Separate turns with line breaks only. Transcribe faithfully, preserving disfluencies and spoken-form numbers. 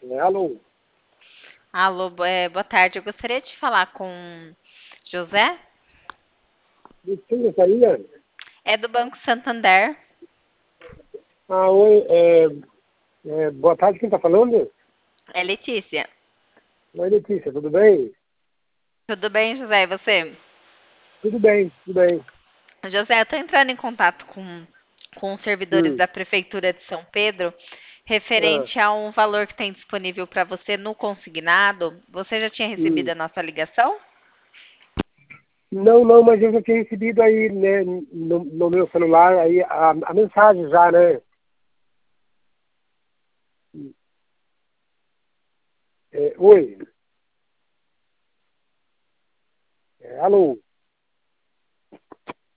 É, alô?
Alô, bo- é, boa tarde. Eu gostaria de falar com José.
De quem gostaria?
É do Banco Santander.
Ah, oi, é, é, boa tarde, quem está falando?
É Letícia.
Oi, Letícia, tudo bem?
Tudo bem, José? E você?
Tudo bem, tudo bem.
José, eu estou entrando em contato com, com os servidores
Hum,
da Prefeitura de São Pedro,
ah,
referente a um valor que tem disponível para você no consignado. Você já tinha recebido
hum.
a nossa ligação?
Não, não, mas eu já tinha recebido aí, né, no, no meu celular, aí a, a mensagem já, né? É, oi, é, alô?